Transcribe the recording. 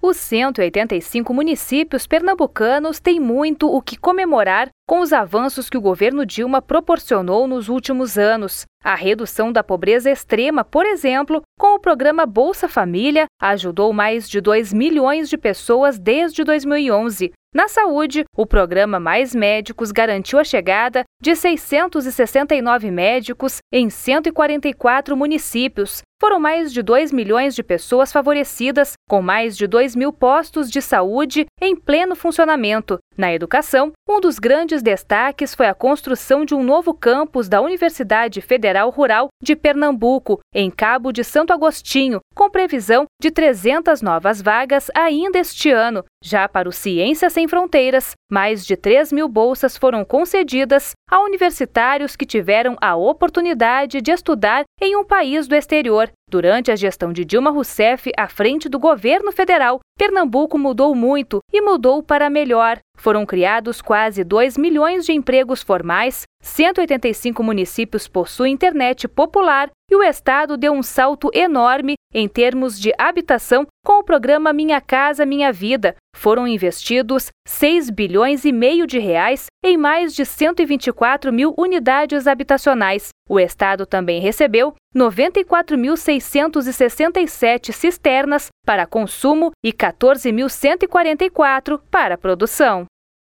Os 185 municípios pernambucanos têm muito o que comemorar com os avanços que o governo Dilma proporcionou nos últimos anos. A redução da pobreza extrema, por exemplo, com o programa Bolsa Família, ajudou mais de 2 milhões de pessoas desde 2011. Na saúde, o programa Mais Médicos garantiu a chegada de 669 médicos em 144 municípios. Foram mais de 2 milhões de pessoas favorecidas, com mais de 2 mil postos de saúde em pleno funcionamento. Na educação, um dos grandes destaques foi a construção de um novo campus da Universidade Federal Rural de Pernambuco, em Cabo de Santo Agostinho, com previsão de 300 novas vagas ainda este ano. Já para o Ciência Sem Fronteiras, mais de 3 mil bolsas foram concedidas a universitários que tiveram a oportunidade de estudar em um país do exterior. Durante a gestão de Dilma Rousseff à frente do governo federal, Pernambuco mudou muito e mudou para melhor. Foram criados quase 2 milhões de empregos formais, 185 municípios possuem internet popular e o estado deu um salto enorme em termos de habitação com o programa Minha Casa Minha Vida. Foram investidos 6 bilhões e meio de reais em mais de 124 mil unidades habitacionais. O estado também recebeu 94.667 cisternas para consumo e 14.144 para produção.